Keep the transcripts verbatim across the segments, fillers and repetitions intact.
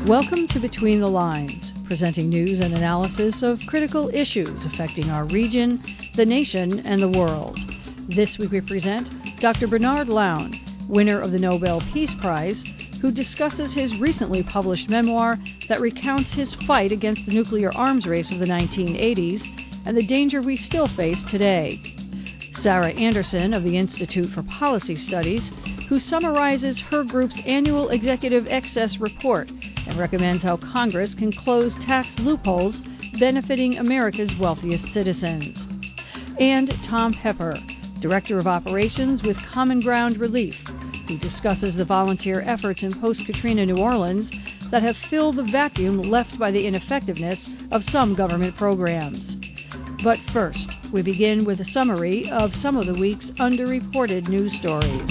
Welcome to Between the Lines, presenting news and analysis of critical issues affecting our region, the nation, and the world. This week we present Doctor Bernard Lown, winner of the Nobel Peace Prize, who discusses his recently published memoir that recounts his fight against the nuclear arms race of the nineteen eighties and the danger we still face today. Sarah Anderson of the Institute for Policy Studies, who summarizes her group's annual executive excess report and recommends how Congress can close tax loopholes benefiting America's wealthiest citizens. And Tom Pepper, Director of Operations with Common Ground Relief, who discusses the volunteer efforts in post-Katrina New Orleans that have filled the vacuum left by the ineffectiveness of some government programs. But first, we begin with a summary of some of the week's underreported news stories.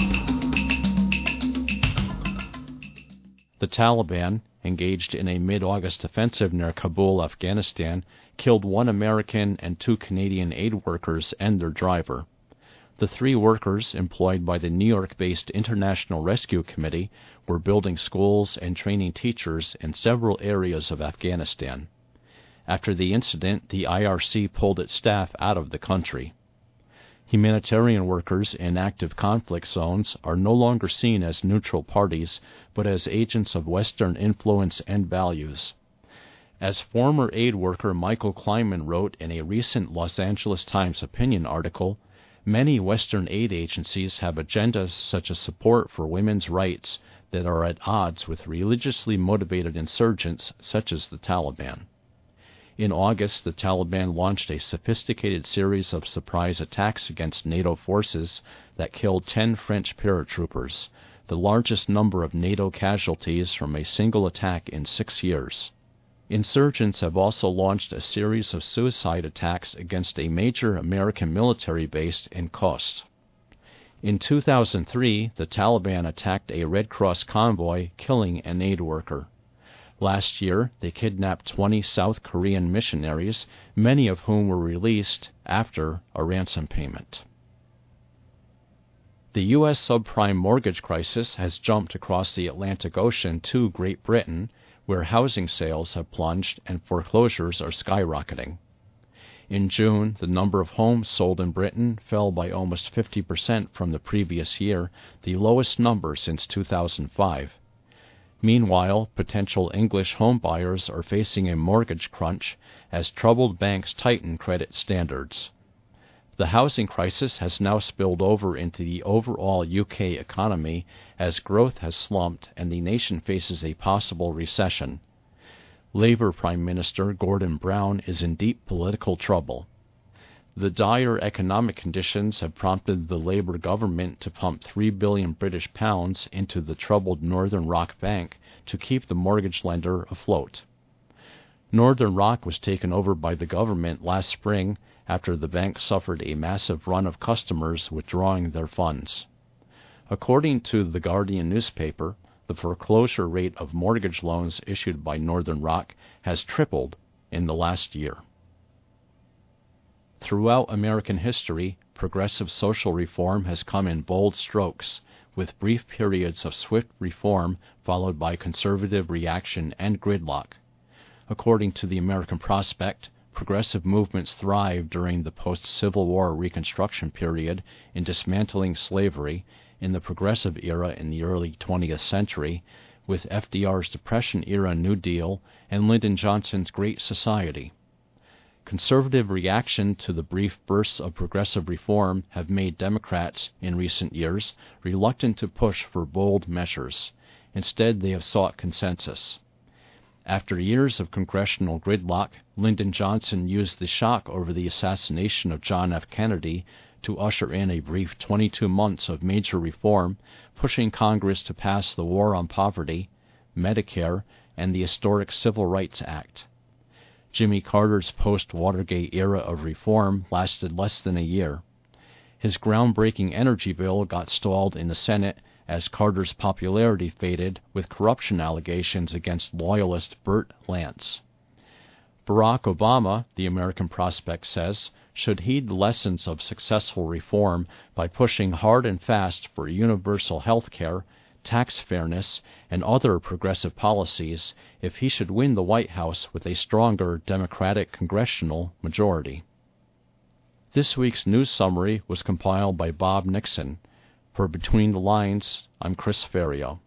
The Taliban, engaged in a mid-August offensive near Kabul, Afghanistan, killed one American and two Canadian aid workers and their driver. The three workers, employed by the New York-based International Rescue Committee, were building schools and training teachers in several areas of Afghanistan. After the incident, the I R C pulled its staff out of the country. Humanitarian workers in active conflict zones are no longer seen as neutral parties, but as agents of Western influence and values. As former aid worker Michael Kleinman wrote in a recent Los Angeles Times opinion article, many Western aid agencies have agendas such as support for women's rights that are at odds with religiously motivated insurgents such as the Taliban. In August, the Taliban launched a sophisticated series of surprise attacks against NATO forces that killed ten French paratroopers, the largest number of NATO casualties from a single attack in six years. Insurgents have also launched a series of suicide attacks against a major American military base in Khost. In two thousand three, the Taliban attacked a Red Cross convoy, killing an aid worker. Last year, they kidnapped twenty South Korean missionaries, many of whom were released after a ransom payment. The U S subprime mortgage crisis has jumped across the Atlantic Ocean to Great Britain, where housing sales have plunged and foreclosures are skyrocketing. In June, the number of homes sold in Britain fell by almost fifty percent from the previous year, the lowest number since two thousand five. Meanwhile, potential English home buyers are facing a mortgage crunch as troubled banks tighten credit standards. The housing crisis has now spilled over into the overall U K economy as growth has slumped and the nation faces a possible recession. Labour Prime Minister Gordon Brown is in deep political trouble. The dire economic conditions have prompted the Labour government to pump three billion British pounds into the troubled Northern Rock Bank to keep the mortgage lender afloat. Northern Rock was taken over by the government last spring after the bank suffered a massive run of customers withdrawing their funds. According to the Guardian newspaper, the foreclosure rate of mortgage loans issued by Northern Rock has tripled in the last year. Throughout American history, progressive social reform has come in bold strokes, with brief periods of swift reform followed by conservative reaction and gridlock. According to the American Prospect, progressive movements thrived during the post-Civil War Reconstruction period in dismantling slavery, in the progressive era in the early twentieth century, with F D R's Depression-era New Deal and Lyndon Johnson's Great Society. Conservative reaction to the brief bursts of progressive reform have made Democrats, in recent years, reluctant to push for bold measures. Instead, they have sought consensus. After years of congressional gridlock, Lyndon Johnson used the shock over the assassination of John F. Kennedy to usher in a brief twenty-two months of major reform, pushing Congress to pass the War on Poverty, Medicare, and the historic Civil Rights Act. Jimmy Carter's post-Watergate era of reform lasted less than a year. His groundbreaking energy bill got stalled in the Senate as Carter's popularity faded with corruption allegations against loyalist Burt Lance. Barack Obama, the American Prospect says, should heed the lessons of successful reform by pushing hard and fast for universal health care, tax fairness, and other progressive policies if he should win the White House with a stronger Democratic congressional majority. This week's news summary was compiled by Bob Nixon. For Between the Lines, I'm Chris Ferrio.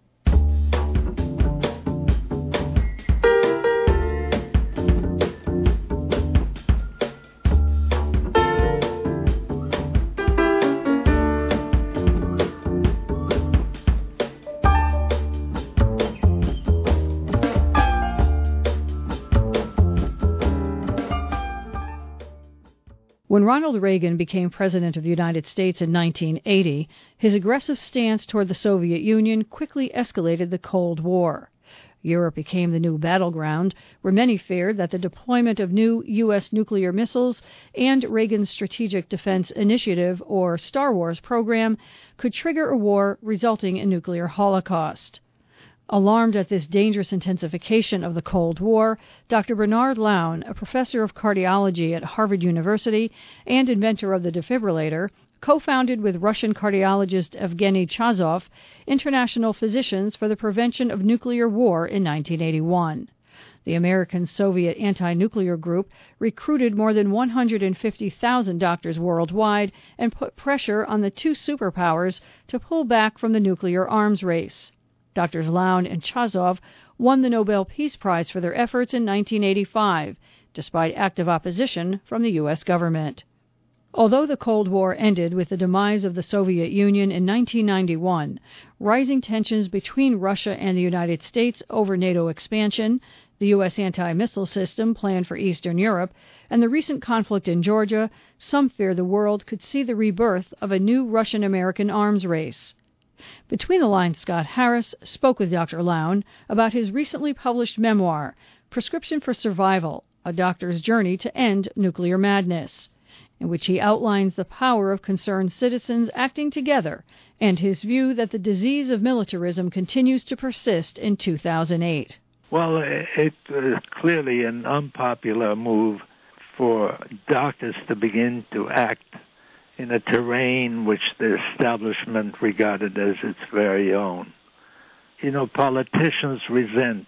When Ronald Reagan became President of the United States in nineteen eighty, his aggressive stance toward the Soviet Union quickly escalated the Cold War. Europe became the new battleground, where many feared that the deployment of new U S nuclear missiles and Reagan's Strategic Defense Initiative, or Star Wars program, could trigger a war resulting in nuclear holocaust. Alarmed at this dangerous intensification of the Cold War, Doctor Bernard Lown, a professor of cardiology at Harvard University and inventor of the defibrillator, co-founded with Russian cardiologist Evgeny Chazov International Physicians for the Prevention of Nuclear War in nineteen eighty-one. The American-Soviet anti-nuclear group recruited more than one hundred fifty thousand doctors worldwide and put pressure on the two superpowers to pull back from the nuclear arms race. Doctors Lown and Chazov won the Nobel Peace Prize for their efforts in nineteen eighty-five, despite active opposition from the U S government. Although the Cold War ended with the demise of the Soviet Union in nineteen ninety-one, rising tensions between Russia and the United States over NATO expansion, the U S anti-missile system planned for Eastern Europe, and the recent conflict in Georgia, some fear the world could see the rebirth of a new Russian-American arms race. Between the Lines, Scott Harris spoke with Doctor Lown about his recently published memoir, Prescription for Survival, A Doctor's Journey to End Nuclear Madness, in which he outlines the power of concerned citizens acting together and his view that the disease of militarism continues to persist in two thousand eight. Well, it was clearly an unpopular move for doctors to begin to act in a terrain which the establishment regarded as its very own. You know, politicians resent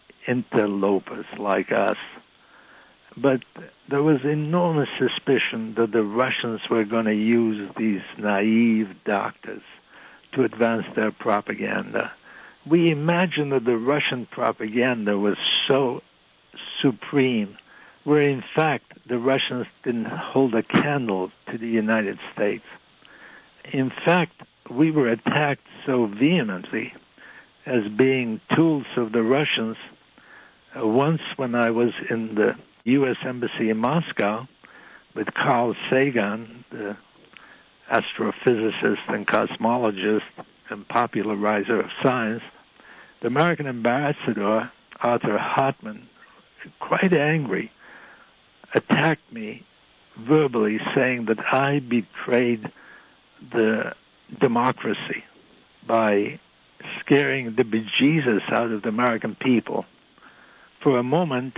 interlopers like us, but there was enormous suspicion that the Russians were going to use these naive doctors to advance their propaganda. We imagined that the Russian propaganda was so supreme, where in fact the Russians didn't hold a candle to the United States. In fact, we were attacked so vehemently as being tools of the Russians. Uh, once when I was in the U S Embassy in Moscow with Carl Sagan, the astrophysicist and cosmologist and popularizer of science, the American ambassador, Arthur Hartman, quite angry, attacked me verbally, saying that I betrayed the democracy by scaring the bejesus out of the American people. For a moment,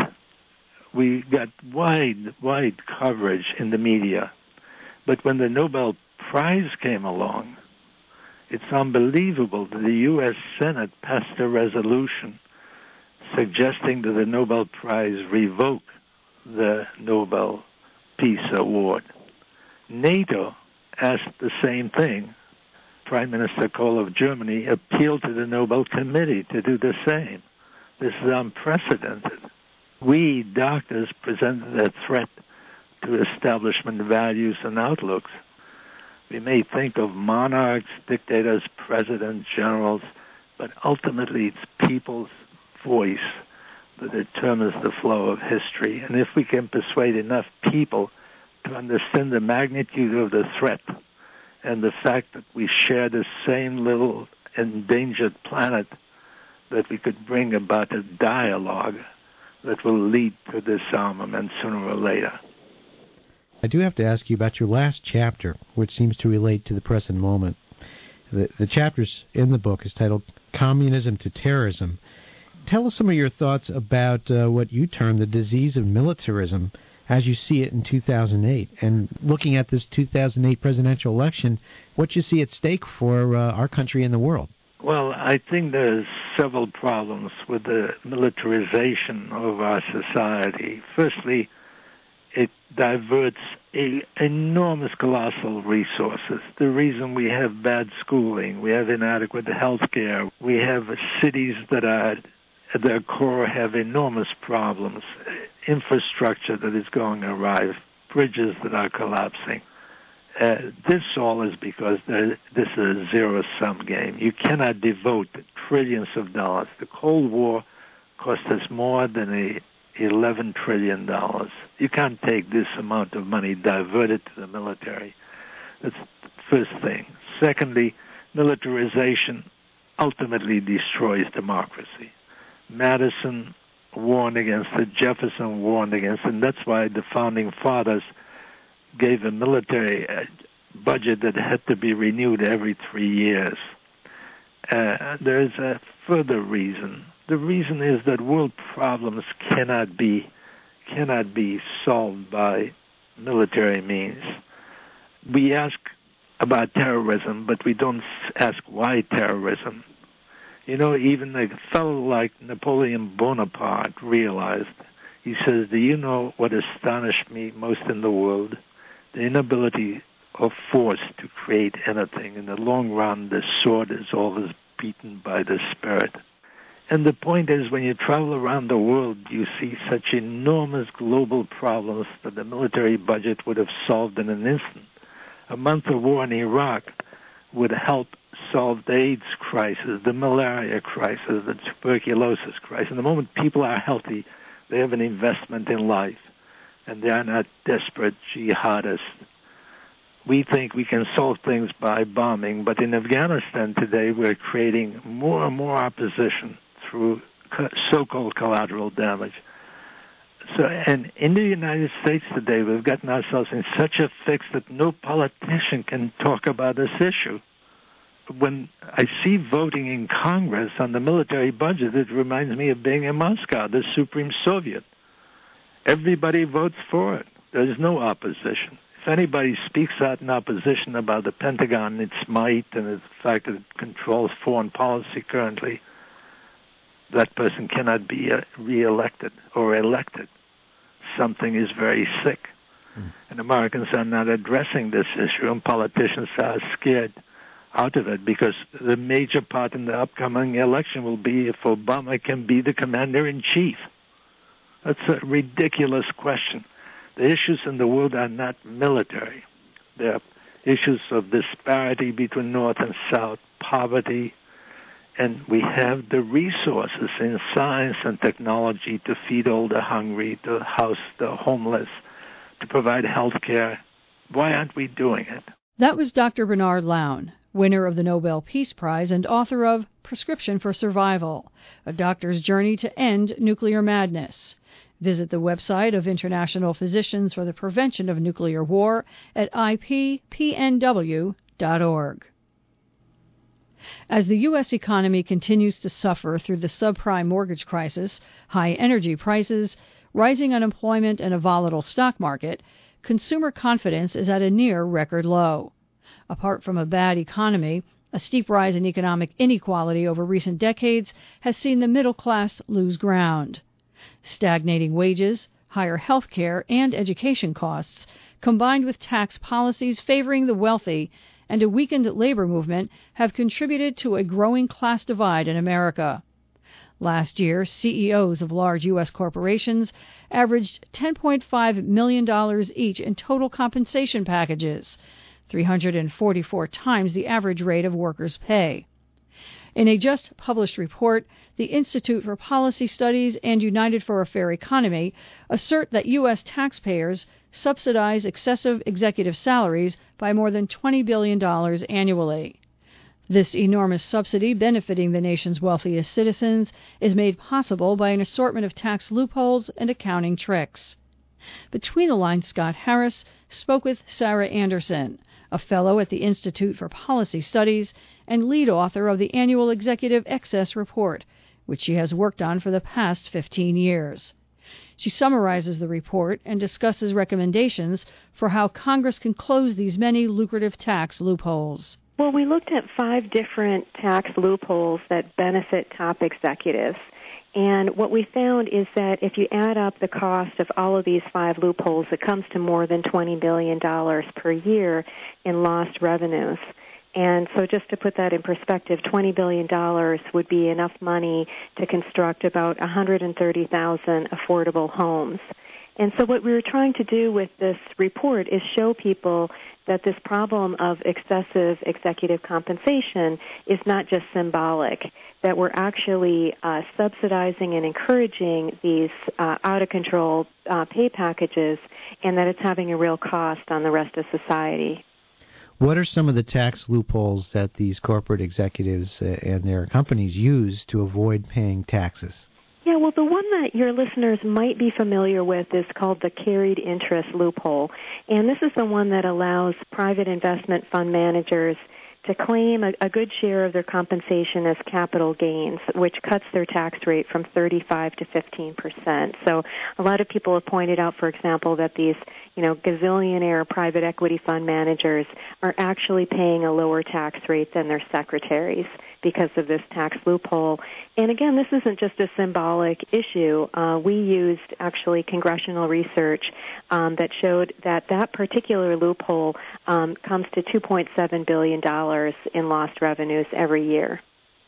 we got wide, wide coverage in the media. But when the Nobel Prize came along, it's unbelievable that the U S Senate passed a resolution suggesting that the Nobel Prize revoke the Nobel Peace Award. NATO asked the same thing. Prime Minister Kohl of Germany appealed to the Nobel Committee to do the same. This is unprecedented. We, doctors, presented a threat to establishment values and outlooks. We may think of monarchs, dictators, presidents, generals, but ultimately it's people's voice that determines the flow of history. And if we can persuade enough people to understand the magnitude of the threat and the fact that we share the same little endangered planet, that we could bring about a dialogue that will lead to disarmament sooner or later. I do have to ask you about your last chapter, which seems to relate to the present moment. The, the chapters in the book is titled Communism to Terrorism. Tell us some of your thoughts about uh, what you term the disease of militarism as you see it in two thousand eight. And looking at this two thousand eight presidential election, what you see at stake for uh, our country and the world. Well, I think there's several problems with the militarization of our society. Firstly, it diverts a, enormous, colossal resources. The reason we have bad schooling, we have inadequate health care, we have cities that are at their core have enormous problems, infrastructure that is going awry, bridges that are collapsing. Uh, this all is because there, this is a zero-sum game. You cannot devote trillions of dollars. The Cold War cost us more than a eleven trillion dollars. You can't take this amount of money, divert it to the military. That's the first thing. Secondly, militarization ultimately destroys democracy. Madison warned against it, Jefferson warned against it, and that's why the Founding Fathers gave a military budget that had to be renewed every three years. Uh, there's a further reason. The reason is that world problems cannot be cannot be solved by military means. We ask about terrorism, but we don't ask why terrorism. You know, even a fellow like Napoleon Bonaparte realized, he says, do you know what astonished me most in the world? The inability of force to create anything. In the long run, the sword is always beaten by the spirit. And the point is, when you travel around the world, you see such enormous global problems that the military budget would have solved in an instant. A month of war in Iraq would help solve the AIDS crisis, the malaria crisis, the tuberculosis crisis. And the moment people are healthy, they have an investment in life, and they are not desperate jihadists. We think we can solve things by bombing, but in Afghanistan today, we're creating more and more opposition through so-called collateral damage. So, and in the United States today, we've gotten ourselves in such a fix that no politician can talk about this issue. When I see voting in Congress on the military budget, it reminds me of being in Moscow, the Supreme Soviet. Everybody votes for it. There's no opposition. If anybody speaks out in opposition about the Pentagon, its might, and the fact that it controls foreign policy currently, that person cannot be uh, reelected or elected. Something is very sick. Mm. And Americans are not addressing this issue, and politicians are scared out of it because the major part in the upcoming election will be if Obama can be the commander-in-chief. That's a ridiculous question. The issues in the world are not military. They're issues of disparity between North and South, poverty, and we have the resources in science and technology to feed all the hungry, to house the homeless, to provide health care. Why aren't we doing it? That was Doctor Bernard Lown, winner of the Nobel Peace Prize and author of Prescription for Survival, A Doctor's Journey to End Nuclear Madness. Visit the website of International Physicians for the Prevention of Nuclear War at I P P N W dot org. As the U S economy continues to suffer through the subprime mortgage crisis, high energy prices, rising unemployment, and a volatile stock market, consumer confidence is at a near record low. Apart from a bad economy, a steep rise in economic inequality over recent decades has seen the middle class lose ground. Stagnating wages, higher health care, and education costs, combined with tax policies favoring the wealthy and a weakened labor movement, have contributed to a growing class divide in America. Last year, C E Os of large U S corporations averaged ten point five million dollars each in total compensation packages, three hundred forty-four times the average rate of workers' pay. In a just-published report, the Institute for Policy Studies and United for a Fair Economy assert that U S taxpayers subsidize excessive executive salaries by more than twenty billion dollars annually. This enormous subsidy benefiting the nation's wealthiest citizens is made possible by an assortment of tax loopholes and accounting tricks. Between the Lines, Scott Harris spoke with Sarah Anderson, a fellow at the Institute for Policy Studies and lead author of the annual Executive Excess Report, which she has worked on for the past fifteen years. She summarizes the report and discusses recommendations for how Congress can close these many lucrative tax loopholes. Well, we looked at five different tax loopholes that benefit top executives. And what we found is that if you add up the cost of all of these five loopholes, it comes to more than twenty billion dollars per year in lost revenues. And so just to put that in perspective, twenty billion dollars would be enough money to construct about one hundred thirty thousand affordable homes. And so what we were trying to do with this report is show people that this problem of excessive executive compensation is not just symbolic, that we're actually uh, subsidizing and encouraging these uh, out-of-control uh, pay packages, and that it's having a real cost on the rest of society. What are some of the tax loopholes that these corporate executives uh, and their companies use to avoid paying taxes? Yeah, well, the one that your listeners might be familiar with is called the carried interest loophole. And this is the one that allows private investment fund managers to claim a, a good share of their compensation as capital gains, which cuts their tax rate from thirty-five to fifteen percent. So a lot of people have pointed out, for example, that these, you know, gazillionaire private equity fund managers are actually paying a lower tax rate than their secretaries because of this tax loophole. And again, this isn't just a symbolic issue. Uh, we used actually congressional research um, that showed that that particular loophole um, comes to two point seven billion dollars in lost revenues every year.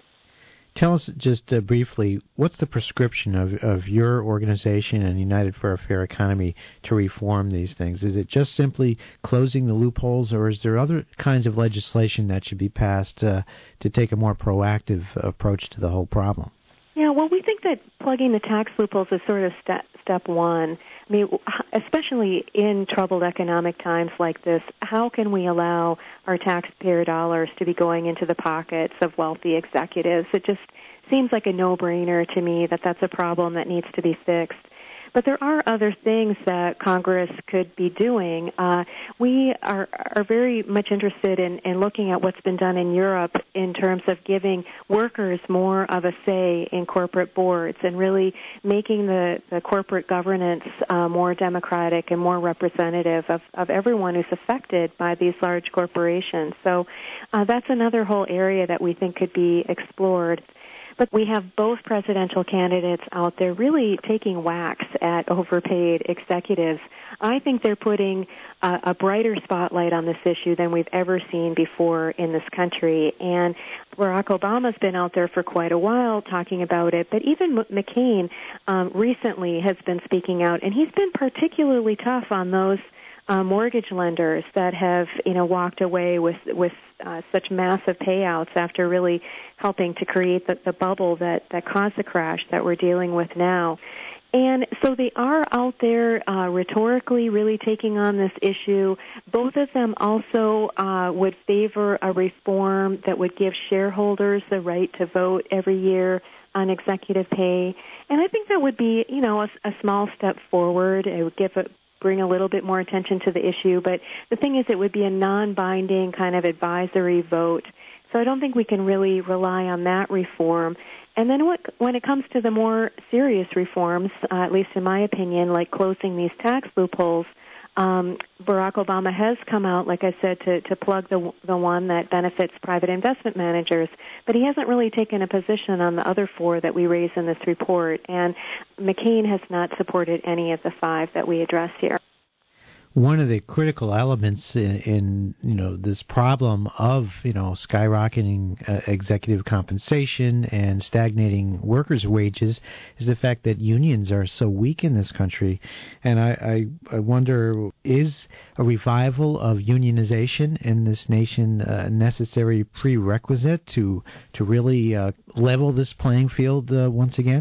Tell us just uh, briefly, what's the prescription of, of your organization and United for a Fair Economy to reform these things? Is it just simply closing the loopholes, or is there other kinds of legislation that should be passed uh, to take a more proactive approach to the whole problem? Yeah, well, we think that plugging the tax loopholes is sort of step, step one. I mean, especially in troubled economic times like this, how can we allow our taxpayer dollars to be going into the pockets of wealthy executives? It just seems like a no-brainer to me that that's a problem that needs to be fixed. But there are other things that Congress could be doing. Uh, we are, are very much interested in, in looking at what's been done in Europe in terms of giving workers more of a say in corporate boards and really making the, the corporate governance uh, more democratic and more representative of, of everyone who's affected by these large corporations. So uh, that's another whole area that we think could be explored. But we have both presidential candidates out there really taking whacks at overpaid executives. I think they're putting a, a brighter spotlight on this issue than we've ever seen before in this country. And Barack Obama's been out there for quite a while talking about it, but even McCain um, recently has been speaking out, and he's been particularly tough on those Uh, mortgage lenders that have, you know, walked away with with uh, such massive payouts after really helping to create the, the bubble that, that caused the crash that we're dealing with now. And so they are out there uh, rhetorically really taking on this issue. Both of them also uh, would favor a reform that would give shareholders the right to vote every year on executive pay. And I think that would be, you know, a, a small step forward. It would give a bring a little bit more attention to the issue. But the thing is, it would be a non-binding kind of advisory vote. So I don't think we can really rely on that reform. And then what, when it comes to the more serious reforms, uh, at least in my opinion, like closing these tax loopholes, um, Barack Obama has come out, like I said, to, to plug the, the one that benefits private investment managers, but he hasn't really taken a position on the other four that we raise in this report, and McCain has not supported any of the five that we address here. One of the critical elements in, in you know this problem of you know skyrocketing uh, executive compensation and stagnating workers' wages is the fact that unions are so weak in this country, and I, I, I wonder, is a revival of unionization in this nation a necessary prerequisite to to really uh, level this playing field uh, once again?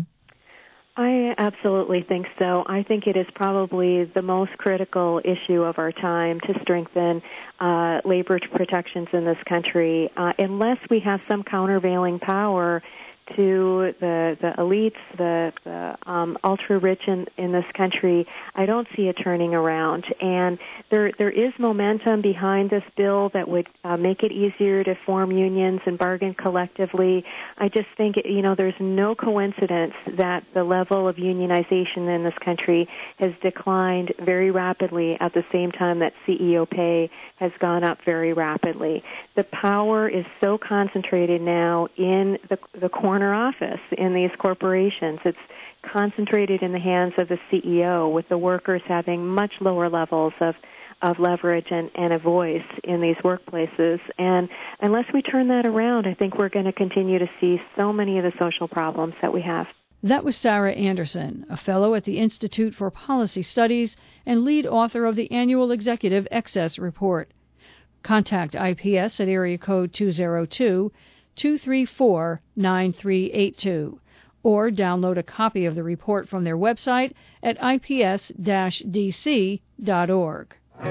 I absolutely think so. I think it is probably the most critical issue of our time to strengthen uh, labor protections in this country. Uh, unless we have some countervailing power to the, the elites, the, the um, ultra-rich in, in this country, I don't see a turning around. And there there is momentum behind this bill that would uh, make it easier to form unions and bargain collectively. I just think, you know, there's no coincidence that the level of unionization in this country has declined very rapidly at the same time that C E O pay has gone up very rapidly. The power is so concentrated now in the, the corner office in these corporations. It's concentrated in the hands of the C E O, with the workers having much lower levels of, of leverage and, and a voice in these workplaces. And unless we turn that around, I think we're going to continue to see so many of the social problems that we have. That was Sarah Anderson, a fellow at the Institute for Policy Studies and lead author of the annual Executive Excess Report. Contact I P S at area code two oh two, two three four, nine three eight two or download a copy of the report from their website at I P S D C dot org.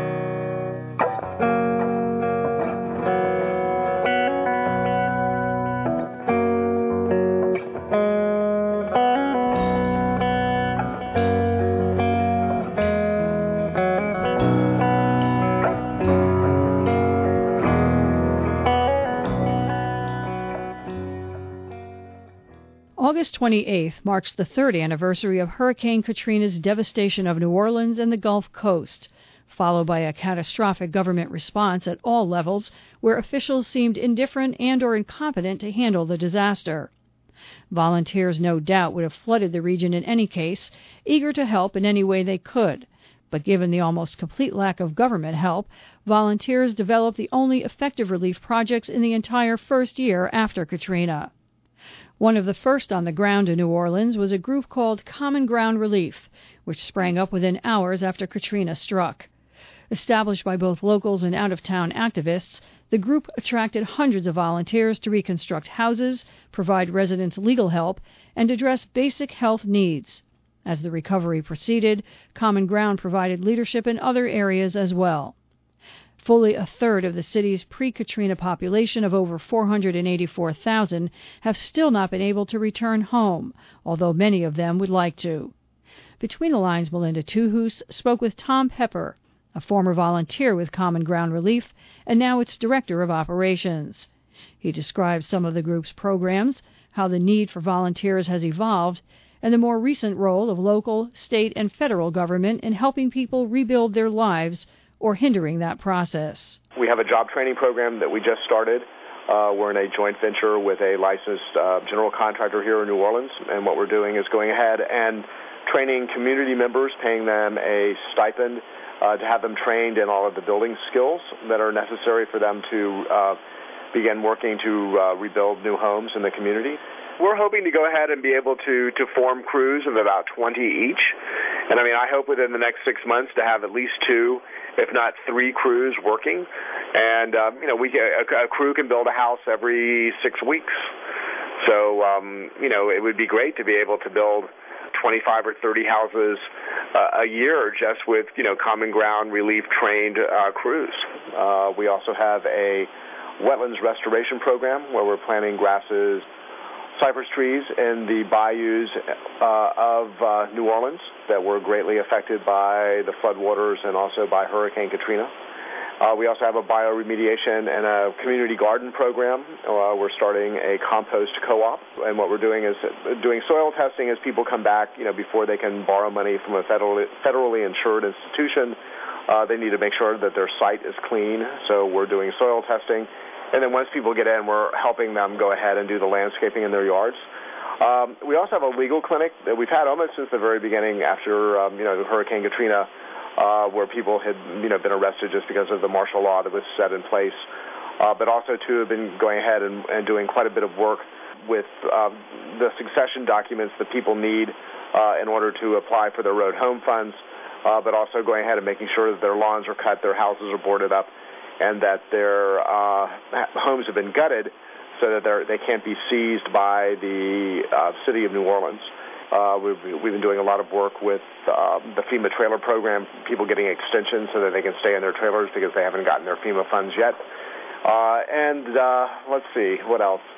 August twenty-eighth marks the third anniversary of Hurricane Katrina's devastation of New Orleans and the Gulf Coast, followed by a catastrophic government response at all levels where officials seemed indifferent and or incompetent to handle the disaster. Volunteers no doubt would have flooded the region in any case, eager to help in any way they could. But given the almost complete lack of government help, volunteers developed the only effective relief projects in the entire first year after Katrina. One of the first on the ground in New Orleans was a group called Common Ground Relief, which sprang up within hours after Katrina struck. Established by both locals and out-of-town activists, the group attracted hundreds of volunteers to reconstruct houses, provide residents legal help, and address basic health needs. As the recovery proceeded, Common Ground provided leadership in other areas as well. Fully a third of the city's pre-Katrina population of over four hundred eighty-four thousand have still not been able to return home, although many of them would like to. Between the lines, Melinda Tuhus spoke with Tom Pepper, a former volunteer with Common Ground Relief and now its director of operations. He described some of the group's programs, how the need for volunteers has evolved, and the more recent role of local, state, and federal government in helping people rebuild their lives or hindering that process. We have a job training program that we just started. Uh, we're in a joint venture with a licensed uh, general contractor here in New Orleans, and what we're doing is going ahead and training community members, paying them a stipend uh, to have them trained in all of the building skills that are necessary for them to uh, begin working to uh, rebuild new homes in the community. We're hoping to go ahead and be able to, to form crews of about twenty each. And I mean, I hope within the next six months to have at least two, if not three crews working. And, um, you know, we a, a crew can build a house every six weeks. So, um, you know, it would be great to be able to build twenty-five or thirty houses uh, a year just with, you know, Common Ground Relief trained uh, crews. Uh, we also have a wetlands restoration program where we're planting grasses, cypress trees in the bayous uh, of uh, New Orleans that were greatly affected by the floodwaters and also by Hurricane Katrina. Uh, we also have a bioremediation and a community garden program. Uh, we're starting a compost co-op, and what we're doing is doing soil testing as people come back, you know, before they can borrow money from a federally, federally insured institution. Uh, they need to make sure that their site is clean, so we're doing soil testing. And then once people get in, we're helping them go ahead and do the landscaping in their yards. Um, we also have a legal clinic that we've had almost since the very beginning after, um, you know, Hurricane Katrina, uh, where people had, you know, been arrested just because of the martial law that was set in place. Uh, but also, too, have been going ahead and, and doing quite a bit of work with um, the succession documents that people need uh, in order to apply for their road home funds, uh, but also going ahead and making sure that their lawns are cut, their houses are boarded up, and that their uh, homes have been gutted so that they're, they can't be seized by the uh, city of New Orleans. Uh, we've, we've been doing a lot of work with uh, the FEMA trailer program, people getting extensions so that they can stay in their trailers because they haven't gotten their FEMA funds yet. Uh, and uh, let's see, what else?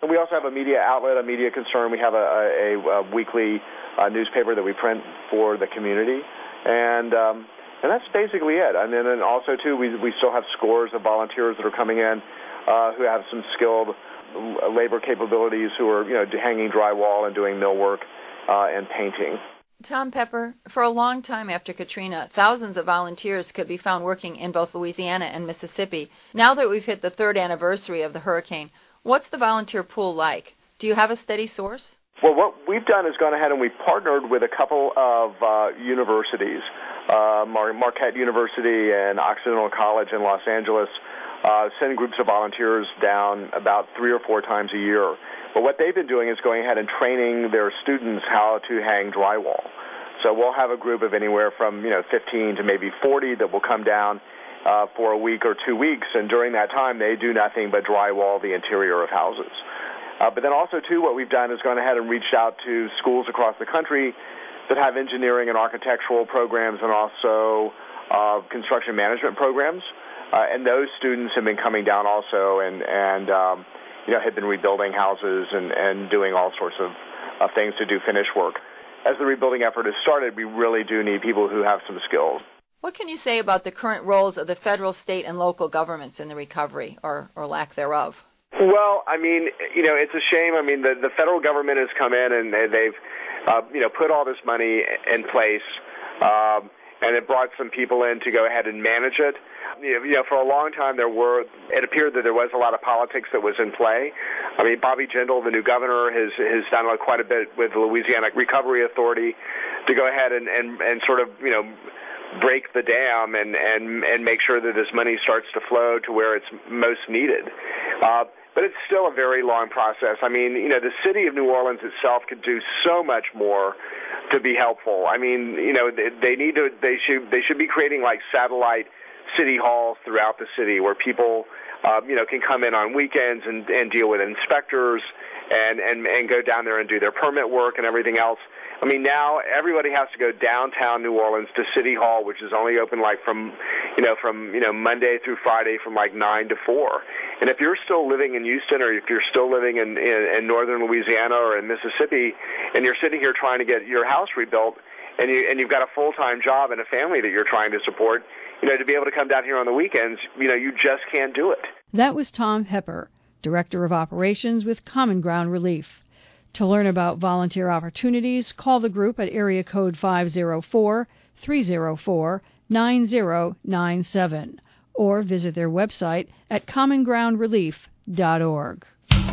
And we also have a media outlet, a media concern. We have a, a, a weekly uh, newspaper that we print for the community. And um, and that's basically it. And then and also, too, we, we still have scores of volunteers that are coming in uh, who have some skilled labor capabilities, who are, you know, hanging drywall and doing millwork uh, and painting. Tom Pepper, for a long time after Katrina, thousands of volunteers could be found working in both Louisiana and Mississippi. Now that we've hit the third anniversary of the hurricane, what's the volunteer pool like? Do you have a steady source? Well, what we've done is gone ahead and we've partnered with a couple of uh, universities, uh, Mar- Marquette University and Occidental College in Los Angeles, uh, send groups of volunteers down about three or four times a year. But what they've been doing is going ahead and training their students how to hang drywall. So we'll have a group of anywhere from, you know, fifteen to maybe forty that will come down uh, for a week or two weeks, and during that time they do nothing but drywall the interior of houses. Uh, but then also, too, what we've done is gone ahead and reached out to schools across the country that have engineering and architectural programs and also uh, construction management programs. Uh, and those students have been coming down also and, and um, you know, have been rebuilding houses and, and doing all sorts of, of things to do finish work. As the rebuilding effort has started, we really do need people who have some skills. What can you say about the current roles of the federal, state, and local governments in the recovery, or, or lack thereof? Well, I mean, you know, it's a shame. I mean, the, the federal government has come in and they, they've, uh, you know, put all this money in place, um, and it brought some people in to go ahead and manage it. You know, for a long time there were, it appeared that there was a lot of politics that was in play. I mean, Bobby Jindal, the new governor, has has done quite a bit with the Louisiana Recovery Authority to go ahead and, and, and sort of, you know, break the dam and, and, and make sure that this money starts to flow to where it's most needed. Uh, but it's still a very long process. I mean, you know, the city of New Orleans itself could do so much more to be helpful. I mean, you know, they, they need to, they should, they should be creating like satellite city halls throughout the city where people, uh, you know, can come in on weekends and, and deal with inspectors and, and, and go down there and do their permit work and everything else. I mean, now everybody has to go downtown New Orleans to City Hall, which is only open like from, you know, from, you know, Monday through Friday from like nine to four. And if you're still living in Houston or if you're still living in, in, in northern Louisiana or in Mississippi and you're sitting here trying to get your house rebuilt and, you, and you've got a full-time job and a family that you're trying to support, you know, to be able to come down here on the weekends, you know, you just can't do it. That was Tom Pepper, Director of Operations with Common Ground Relief. To learn about volunteer opportunities, call the group at area code five oh four, three oh four, nine oh nine seven or visit their website at common ground relief dot org.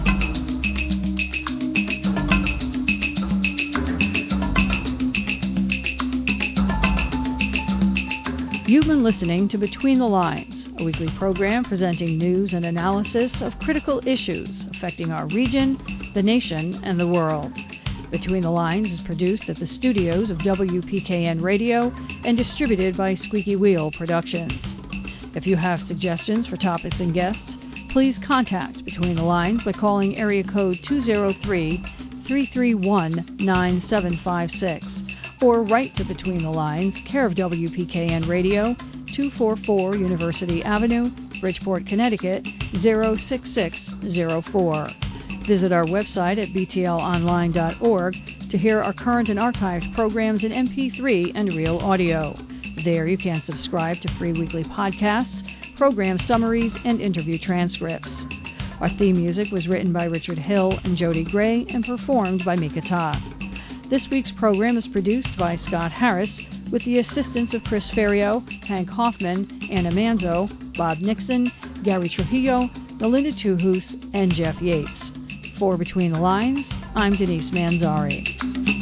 You've been listening to Between the Lines, a weekly program presenting news and analysis of critical issues affecting our region, the nation, and the world. Between the Lines is produced at the studios of W P K N Radio and distributed by Squeaky Wheel Productions. If you have suggestions for topics and guests, please contact Between the Lines by calling area code two oh three, three three one, nine seven five six or write to Between the Lines, care of W P K N Radio, two forty-four University Avenue, Bridgeport, Connecticut, zero six six zero four. Visit our website at b t l online dot org to hear our current and archived programs in M P three and real audio. There you can subscribe to free weekly podcasts, program summaries, and interview transcripts. Our theme music was written by Richard Hill and Jody Gray and performed by Mika Ta. This week's program is produced by Scott Harris with the assistance of Chris Ferrio, Hank Hoffman, Anna Manzo, Bob Nixon, Gary Trujillo, Melinda Tuhus, and Jeff Yates. For Between the Lines, I'm Denise Manzari.